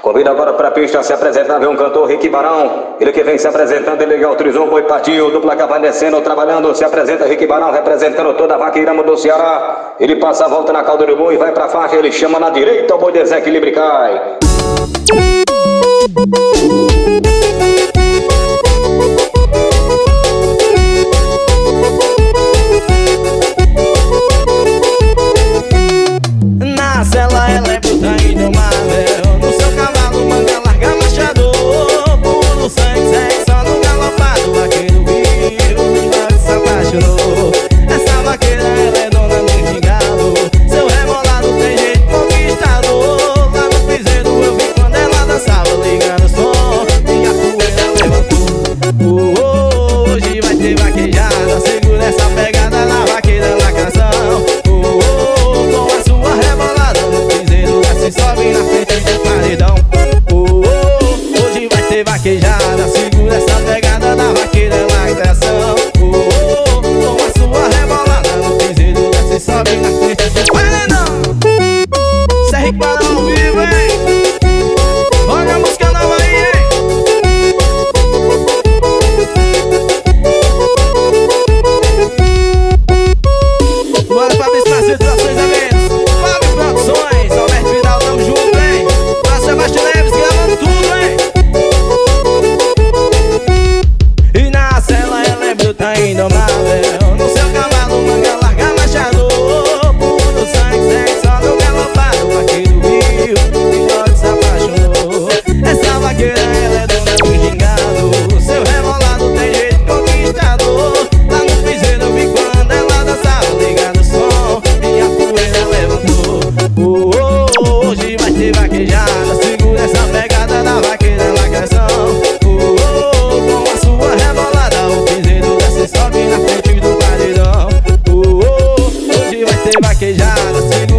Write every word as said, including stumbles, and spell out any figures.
Convido agora para a pista se apresentar, vem um cantor, Rick Barão. Ele que vem se apresentando, ele autorizou, foi partiu, dupla capa descendo, trabalhando, se apresenta Rick Barão, representando toda a Vaqueirama do Ceará. Ele passa a volta na cauda do boi, vai pra faixa, ele chama na direita, o boi desequilibra e cai. Na cela ela é bruta e indomável, no seu cavalo manga larga machador, puro sangue, segue só no galopado, vaqueiro viu, e se apaixonou. Essa vaqueira ela é dona do gingado, seu rebolado tem jeito conquistador. Lá no piseiro eu vi quando ela dançava, ligando o som e a poeira levantou. Oh, oh, hoje vai ter vaquejada, segura essa pegada na vaqueira na canção. Oh, oh, com a sua rebolada no piseiro desce, sobe na frente do paredão. Oh, oh, hoje vai ter vaquejada, segura essa pegada na vaqueira na canção. Oh, oh, com a sua rebolada no piseiro desce, sobe na frente do paredão. Cê é Rick Barão ao vivo, hein? Olha a música nova aí, hein? Bora Fábio Espaço, Trações Eventos, Fábio Produções, Alberto Vidal, tamo junto, hein? Pra Sebastião Neves gravando tudo, hein? E na cela ela é bruta e indomável, no seu cavalo manga larga machador, puro sangue, segue só no galopado, vaqueiro viu e logo se apaixonou. Essa vaqueira ela é dona do gingado, seu rebolado tem jeito conquistador. Lá no piseiro eu vi quando ela dançava, ligando o som e a poeira levantou. Oh, oh, oh, hoje vai ter vaquejada, segura essa pegada da vaqueira na canção. Oh, oh, oh, com a sua rebolada o piseiro desce, sobe na frente do paredão. Oh, oh, oh, hoje vai ter vaquejada, segura